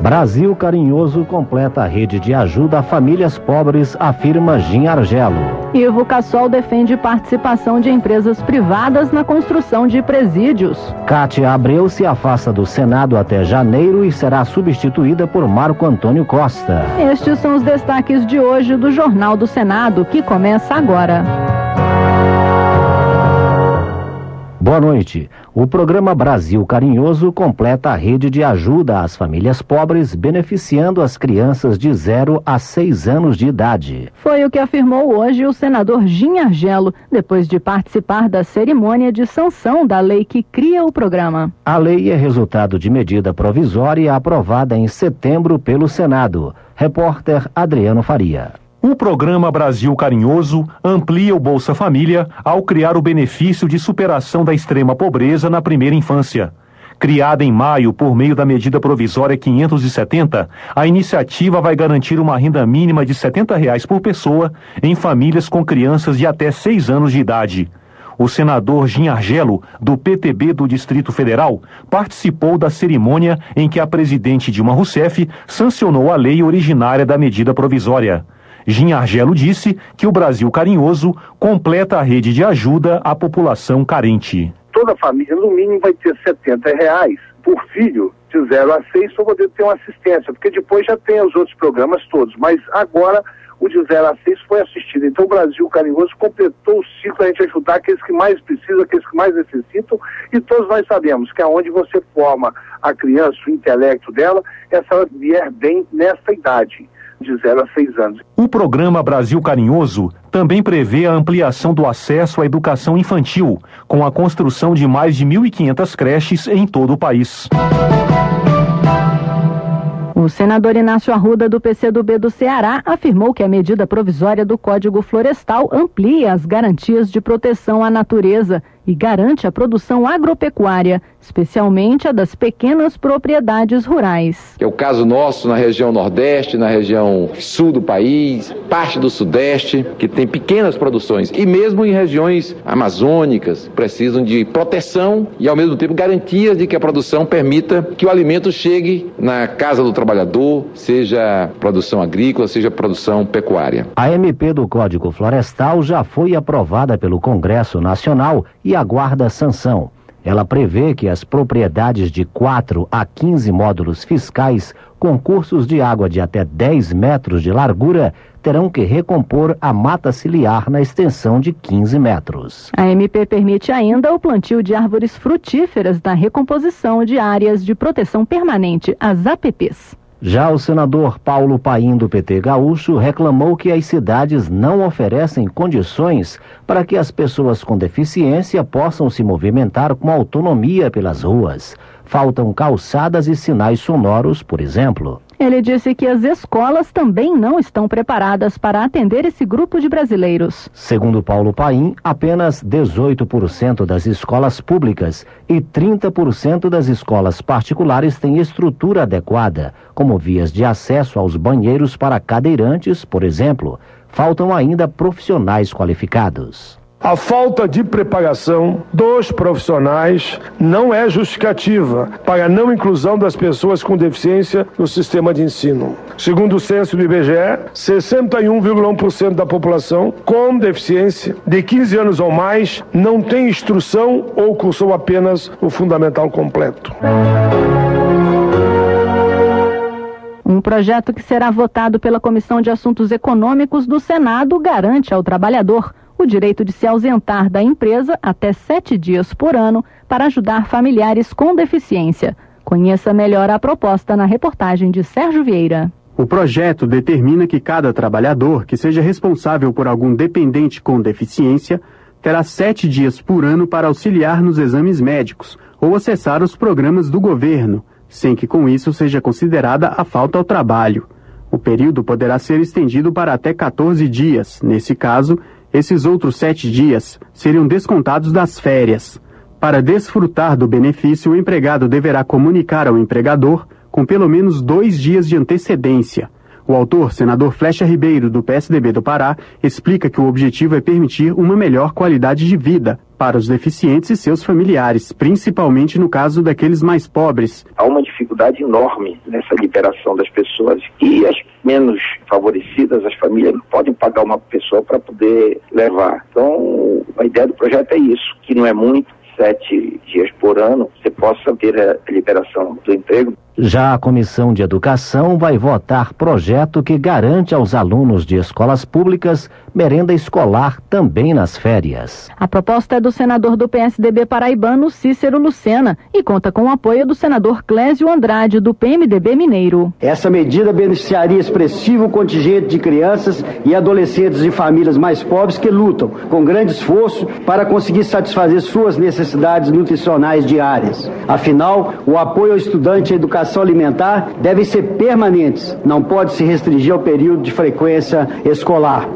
Brasil Carinhoso completa a rede de ajuda a famílias pobres, afirma Gin Argelo. Ivo Cassol defende participação de empresas privadas na construção de presídios. Cátia Abreu se afasta do Senado até janeiro e será substituída por Marco Antônio Costa. Estes são os destaques de hoje do Jornal do Senado, que começa agora. Boa noite. O programa Brasil Carinhoso completa a rede de ajuda às famílias pobres, beneficiando as crianças de 0 a 6 anos de idade. Foi o que afirmou hoje o senador Gin Argelo, depois de participar da cerimônia de sanção da lei que cria o programa. A lei é resultado de medida provisória aprovada em setembro pelo Senado. Repórter Adriano Faria. O programa Brasil Carinhoso amplia o Bolsa Família ao criar o benefício de superação da extrema pobreza na primeira infância. Criada em maio por meio da medida provisória 570, a iniciativa vai garantir uma renda mínima de R$ 70 por pessoa em famílias com crianças de até 6 anos de idade. O senador Gin Argelo, do PTB do Distrito Federal, participou da cerimônia em que a presidente Dilma Rousseff sancionou a lei originária da medida provisória. Gin Argelo disse que o Brasil Carinhoso completa a rede de ajuda à população carente. Toda família, no mínimo, vai ter R$ 70 por filho de 0 a 6 para poder ter uma assistência, porque depois já tem os outros programas todos, mas agora o de 0 a 6 foi assistido. Então o Brasil Carinhoso completou o ciclo, a gente ajudar aqueles que mais precisam, aqueles que mais necessitam, e todos nós sabemos que aonde você forma a criança, o intelecto dela, é se ela vier bem nessa idade, de 0 a 6 anos. O programa Brasil Carinhoso também prevê a ampliação do acesso à educação infantil, com a construção de mais de 1.500 creches em todo o país. O senador Inácio Arruda, do PCdoB do Ceará, afirmou que a medida provisória do Código Florestal amplia as garantias de proteção à natureza e garante a produção agropecuária, especialmente a das pequenas propriedades rurais. É o caso nosso na região Nordeste, na região Sul do país, parte do Sudeste, que tem pequenas produções, e mesmo em regiões amazônicas, precisam de proteção e, ao mesmo tempo, garantias de que a produção permita que o alimento chegue na casa do trabalhador, seja produção agrícola, seja produção pecuária. A MP do Código Florestal já foi aprovada pelo Congresso Nacional e aguarda sanção. Ela prevê que as propriedades de 4 a 15 módulos fiscais com cursos de água de até 10 metros de largura terão que recompor a mata ciliar na extensão de 15 metros. A MP permite ainda o plantio de árvores frutíferas na recomposição de áreas de proteção permanente, as APPs. Já o senador Paulo Paim, do PT gaúcho, reclamou que as cidades não oferecem condições para que as pessoas com deficiência possam se movimentar com autonomia pelas ruas. Faltam calçadas e sinais sonoros, por exemplo. Ele disse que as escolas também não estão preparadas para atender esse grupo de brasileiros. Segundo Paulo Paim, apenas 18% das escolas públicas e 30% das escolas particulares têm estrutura adequada, como vias de acesso aos banheiros para cadeirantes, por exemplo. Faltam ainda profissionais qualificados. A falta de preparação dos profissionais não é justificativa para a não inclusão das pessoas com deficiência no sistema de ensino. Segundo o censo do IBGE, 61,1% da população com deficiência de 15 anos ou mais não tem instrução ou cursou apenas o fundamental completo. Um projeto que será votado pela Comissão de Assuntos Econômicos do Senado garante ao trabalhador o direito de se ausentar da empresa até 7 dias por ano para ajudar familiares com deficiência. Conheça melhor a proposta na reportagem de Sérgio Vieira. O projeto determina que cada trabalhador que seja responsável por algum dependente com deficiência terá 7 dias por ano para auxiliar nos exames médicos ou acessar os programas do governo, sem que com isso seja considerada a falta ao trabalho. O período poderá ser estendido para até 14 dias. Nesse caso, esses outros 7 dias seriam descontados das férias. Para desfrutar do benefício, o empregado deverá comunicar ao empregador com pelo menos 2 dias de antecedência. O autor, senador Flecha Ribeiro, do PSDB do Pará, explica que o objetivo é permitir uma melhor qualidade de vida para os deficientes e seus familiares, principalmente no caso daqueles mais pobres. Há uma dificuldade dificuldade enorme nessa liberação das pessoas. E as menos favorecidas, as famílias, não podem pagar uma pessoa para poder levar. Então, a ideia do projeto é isso, que não é muito, 7 dias por ano, você possa ter a liberação do emprego. Já a Comissão de Educação vai votar projeto que garante aos alunos de escolas públicas merenda escolar também nas férias. A proposta é do senador do PSDB paraibano, Cícero Lucena, e conta com o apoio do senador Clésio Andrade, do PMDB mineiro. Essa medida beneficiaria expressivo contingente de crianças e adolescentes de famílias mais pobres que lutam com grande esforço para conseguir satisfazer suas necessidades nutricionais diárias. Afinal, o apoio ao estudante e à educação alimentar devem ser permanentes, não pode se restringir ao período de frequência escolar.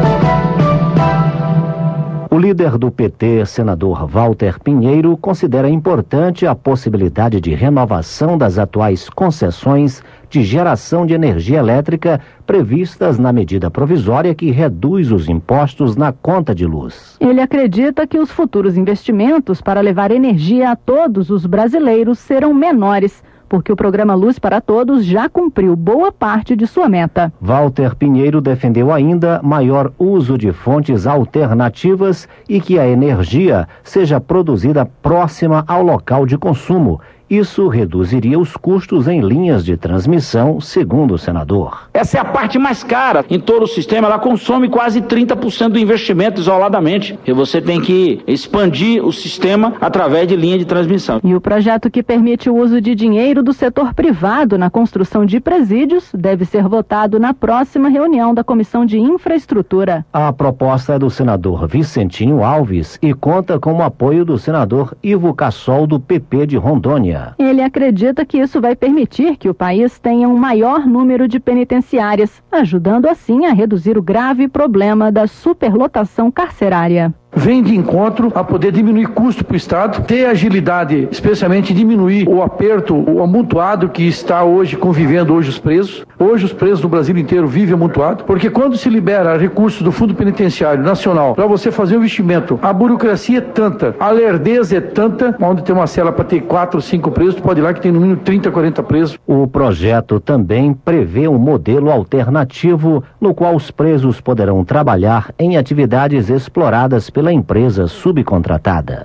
O líder do PT, senador Walter Pinheiro, considera importante a possibilidade de renovação das atuais concessões de geração de energia elétrica previstas na medida provisória que reduz os impostos na conta de luz. Ele acredita que os futuros investimentos para levar energia a todos os brasileiros serão menores, porque o programa Luz para Todos já cumpriu boa parte de sua meta. Walter Pinheiro defendeu ainda maior uso de fontes alternativas e que a energia seja produzida próxima ao local de consumo. Isso reduziria os custos em linhas de transmissão, segundo o senador. Essa é a parte mais cara. Em todo o sistema, ela consome quase 30% do investimento isoladamente. E você tem que expandir o sistema através de linha de transmissão. E o projeto que permite o uso de dinheiro do setor privado na construção de presídios deve ser votado na próxima reunião da Comissão de Infraestrutura. A proposta é do senador Vicentinho Alves e conta com o apoio do senador Ivo Cassol, do PP de Rondônia. Ele acredita que isso vai permitir que o país tenha um maior número de penitenciárias, ajudando assim a reduzir o grave problema da superlotação carcerária. Vem de encontro a poder diminuir custo para o Estado, ter agilidade, especialmente diminuir o aperto, o amontoado que está hoje convivendo os presos. Hoje os presos do Brasil inteiro vivem amontoado, porque quando se libera recursos do Fundo Penitenciário Nacional para você fazer um investimento, a burocracia é tanta, a lerdeza é tanta, onde tem uma cela para ter 4 ou 5 presos, tu pode ir lá que tem no mínimo 30, 40 presos. O projeto também prevê um modelo alternativo no qual os presos poderão trabalhar em atividades exploradas pela empresa subcontratada.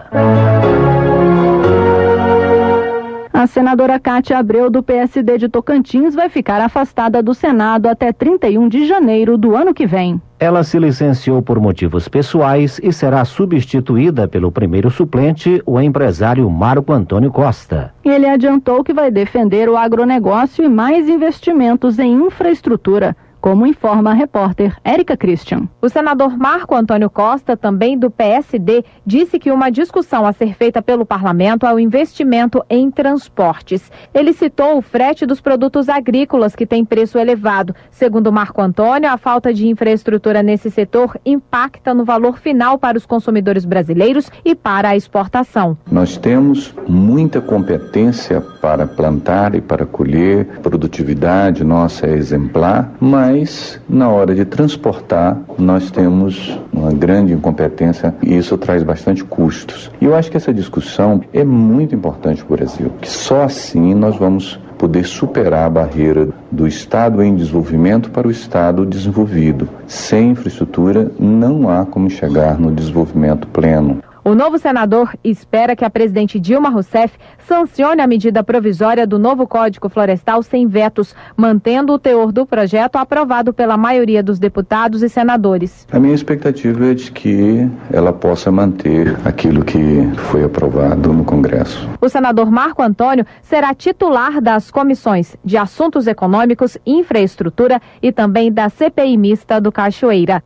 A senadora Cátia Abreu, do PSD de Tocantins, vai ficar afastada do Senado até 31 de janeiro do ano que vem. Ela se licenciou por motivos pessoais e será substituída pelo primeiro suplente, o empresário Marco Antônio Costa. Ele adiantou que vai defender o agronegócio e mais investimentos em infraestrutura, como informa a repórter Érica Christian. O senador Marco Antônio Costa, também do PSD, disse que uma discussão a ser feita pelo parlamento é o investimento em transportes. Ele citou o frete dos produtos agrícolas, que tem preço elevado. Segundo Marco Antônio, a falta de infraestrutura nesse setor impacta no valor final para os consumidores brasileiros e para a exportação. Nós temos muita competência para plantar e para colher, a produtividade nossa é exemplar, mas na hora de transportar nós temos uma grande incompetência e isso traz bastante custos. E eu acho que essa discussão é muito importante para o Brasil, que só assim nós vamos poder superar a barreira do Estado em desenvolvimento para o Estado desenvolvido. Sem infraestrutura não há como chegar no desenvolvimento pleno. O novo senador espera que a presidente Dilma Rousseff sancione a medida provisória do novo Código Florestal sem vetos, mantendo o teor do projeto aprovado pela maioria dos deputados e senadores. A minha expectativa é de que ela possa manter aquilo que foi aprovado no Congresso. O senador Marco Antônio será titular das comissões de Assuntos Econômicos, Infraestrutura e também da CPI mista do Cachoeira.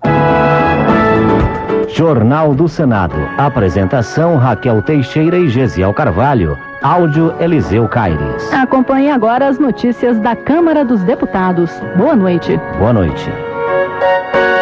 Jornal do Senado. Apresentação Raquel Teixeira e Gesiel Carvalho. Áudio Eliseu Caires. Acompanhe agora as notícias da Câmara dos Deputados. Boa noite. Boa noite.